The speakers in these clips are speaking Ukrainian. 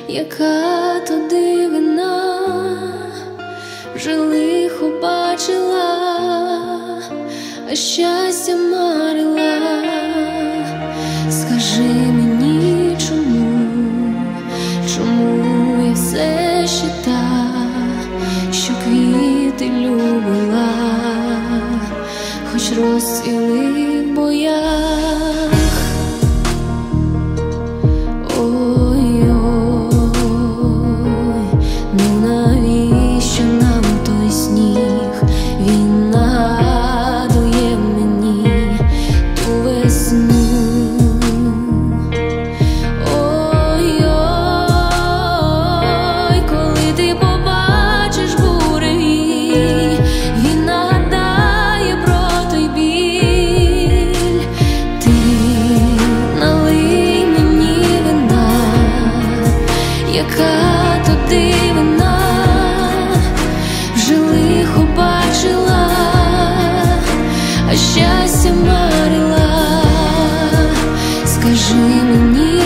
яка то дивина, вже лихо бачила, а щастя марила. Скажи мені, чому я все ще та, що квіти любила, хоч розцвіли в боях. Яка то дивина, вже лихо бачила, а щастя марила. Скажи мені,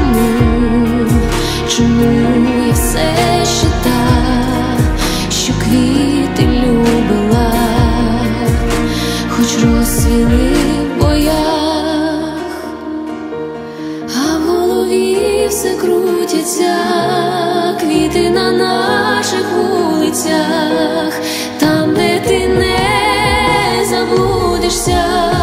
чому я все ще та, що квіти любила, хоч розцвіли в боях, а в голові все крутяться квіти на наших вулицях, там, де ти не заблудишся.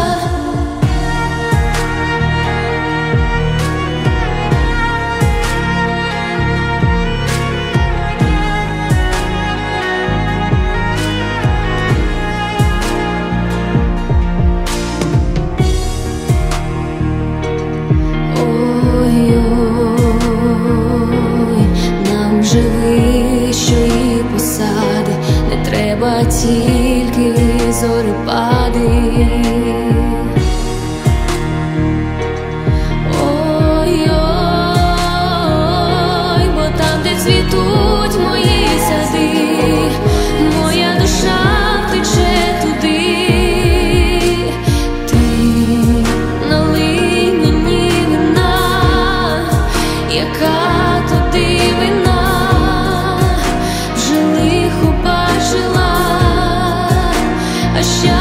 Вищої посади не треба тільки зорепади. Ой-ой, бо там, де цвітуть мої сади, моя душа втече туди. Ти налий мені вина, яка то дивина, а